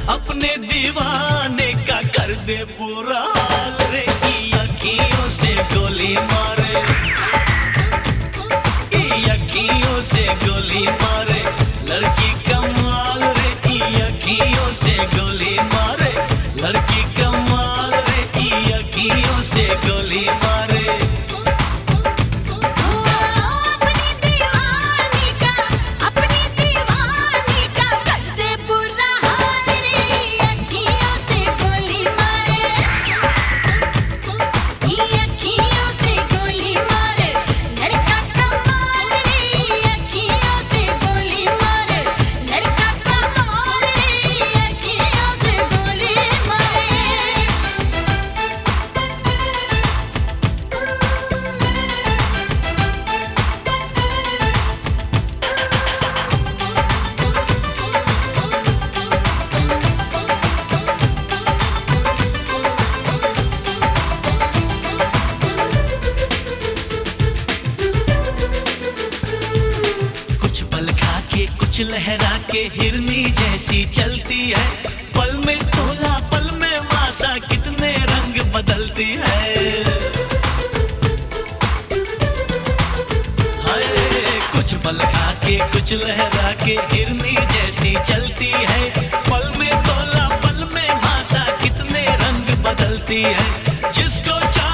अपने दीवाने का कर दे पूरा हाल रे। की अखियों से गोली मारे, की अखियों से गोली मारे, लड़की कमाल रे। की अखियों से गोली मारे, लड़की कमाल रे। की अखियों से गोली मारे। कुछ लहरा के हिरनी जैसी चलती है, पल में तोला पल में मासा, कितने रंग बदलती है। हाय कुछ पल खा के कुछ लहरा के हिरनी जैसी चलती है, पल में तोला पल में मासा, कितने रंग बदलती है। जिसको